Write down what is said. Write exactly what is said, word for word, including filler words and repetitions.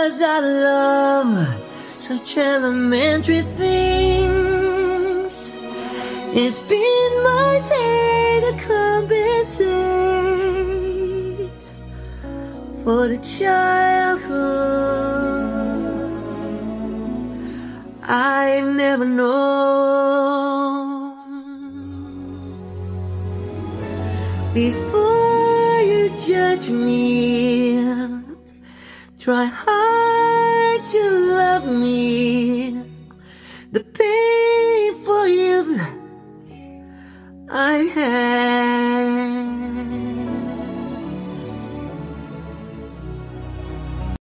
'cause I love such elementary things. It's been my day to compensate for the childhood I've never known. Before you judge me, try hard.